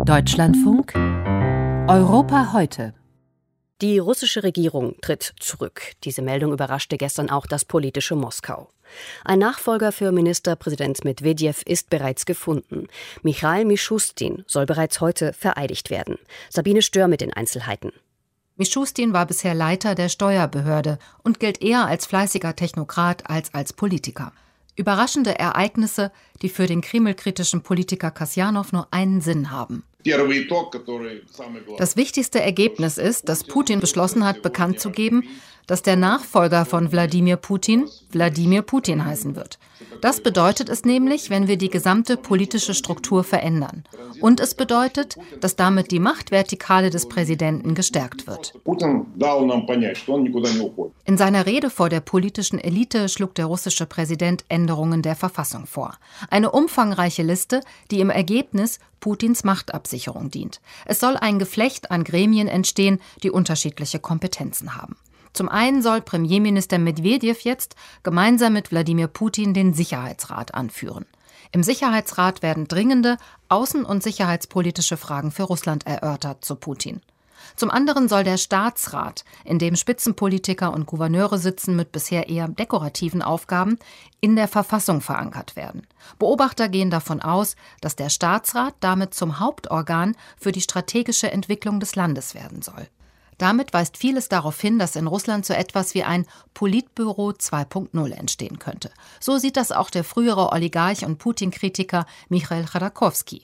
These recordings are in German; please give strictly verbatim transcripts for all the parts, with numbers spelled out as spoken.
Deutschlandfunk Europa heute. Die russische Regierung tritt zurück. Diese Meldung überraschte gestern auch das politische Moskau. Ein Nachfolger für Ministerpräsident Medwedew ist bereits gefunden. Michail Mischustin soll bereits heute vereidigt werden. Sabine Stör mit den Einzelheiten. Mischustin war bisher Leiter der Steuerbehörde und gilt eher als fleißiger Technokrat als als Politiker. Überraschende Ereignisse, die für den kremlkritischen Politiker Kasjanow nur einen Sinn haben. Das wichtigste Ergebnis ist, dass Putin beschlossen hat, bekannt zu geben, dass der Nachfolger von Wladimir Putin Wladimir Putin heißen wird. Das bedeutet es nämlich, wenn wir die gesamte politische Struktur verändern. Und es bedeutet, dass damit die Machtvertikale des Präsidenten gestärkt wird. In seiner Rede vor der politischen Elite schlug der russische Präsident Änderungen der Verfassung vor. Eine umfangreiche Liste, die im Ergebnis Putins Machtabsicherung dient. Es soll ein Geflecht an Gremien entstehen, die unterschiedliche Kompetenzen haben. Zum einen soll Premierminister Medwedew jetzt gemeinsam mit Wladimir Putin den Sicherheitsrat anführen. Im Sicherheitsrat werden dringende außen- und sicherheitspolitische Fragen für Russland erörtert zu Putin. Zum anderen soll der Staatsrat, in dem Spitzenpolitiker und Gouverneure sitzen mit bisher eher dekorativen Aufgaben, in der Verfassung verankert werden. Beobachter gehen davon aus, dass der Staatsrat damit zum Hauptorgan für die strategische Entwicklung des Landes werden soll. Damit weist vieles darauf hin, dass in Russland so etwas wie ein Politbüro zwei Punkt null entstehen könnte. So sieht das auch der frühere Oligarch und Putin-Kritiker Michail Chodorkowski.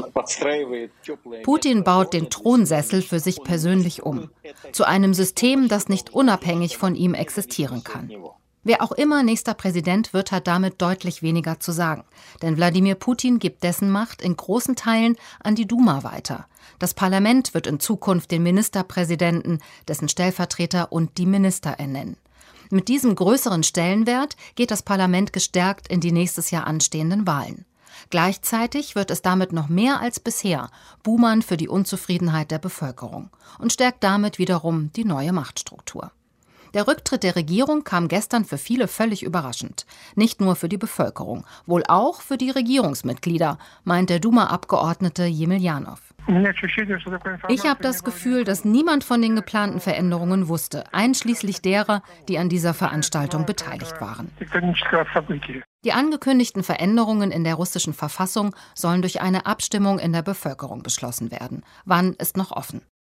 Putin baut den Thronsessel für sich persönlich um, zu einem System, das nicht unabhängig von ihm existieren kann. Wer auch immer nächster Präsident wird, hat damit deutlich weniger zu sagen. Denn Wladimir Putin gibt dessen Macht in großen Teilen an die Duma weiter. Das Parlament wird in Zukunft den Ministerpräsidenten, dessen Stellvertreter und die Minister ernennen. Mit diesem größeren Stellenwert geht das Parlament gestärkt in die nächstes Jahr anstehenden Wahlen. Gleichzeitig wird es damit noch mehr als bisher Buhmann für die Unzufriedenheit der Bevölkerung und stärkt damit wiederum die neue Machtstruktur. Der Rücktritt der Regierung kam gestern für viele völlig überraschend. Nicht nur für die Bevölkerung, wohl auch für die Regierungsmitglieder, meint der Duma-Abgeordnete Jemeljanov. Ich habe das Gefühl, dass niemand von den geplanten Veränderungen wusste, einschließlich derer, die an dieser Veranstaltung beteiligt waren. Die angekündigten Veränderungen in der russischen Verfassung sollen durch eine Abstimmung in der Bevölkerung beschlossen werden. Wann ist noch offen.